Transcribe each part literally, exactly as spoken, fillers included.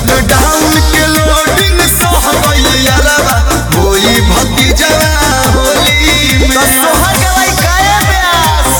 Lockdown के loading सह गइल यारबा होई भतीजवा होली में सोहर गवाई काया ब्यास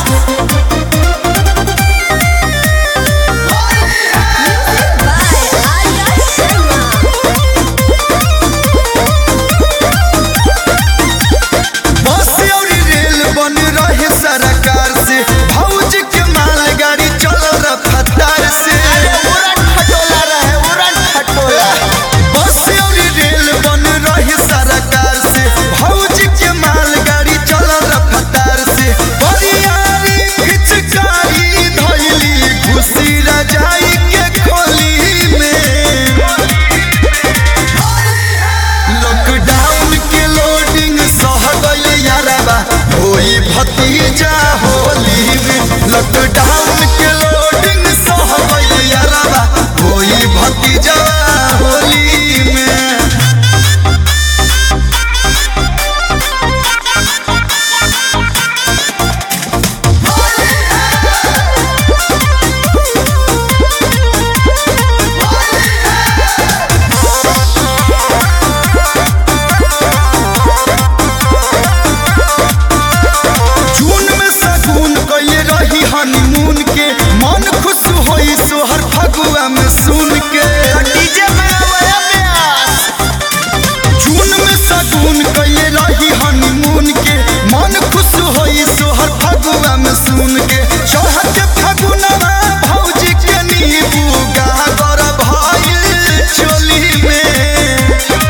बस और रेल बन रहे सरकार से भौज के मालगाड़ी चल रफ्तार से उड़न खटोला रहे उड़न खटोला बस और रेल बन रहे सरकार से भौज के मालगाड़ी चल रफ्तार से बरियारी पिचकारी धइली खुशी रजाई के खोली में लॉकडाउन के लोडिंग सह गइल यारबा होई भतीजा होली में लॉकडाउन के लोडिंग सह गइल यारबा होई भतीजा होली में जून में सगुन कइले रही हनीमून के मन खुश होई सोहर फगुआ में सुन के डीजे में आया ब्यास जून में सगुन कइले रही हनीमून के मन खुश होई सोहर फगुआ में सुन के चढ़त फगुनवा भौजी के नींबू गागर भइल चोली में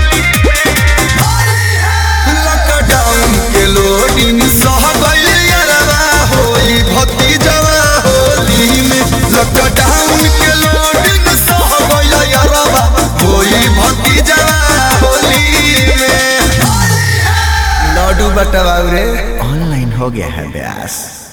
लॉकडाउन के लोडिंग सह गइल यारबा होई भतीजवा होली में लॉकडाउन के लोडिंग सह गइल यारबा होई भतीजवा होली में लड्डू बटवाऊ रे ऑनलाइन हो गया है ब्यास।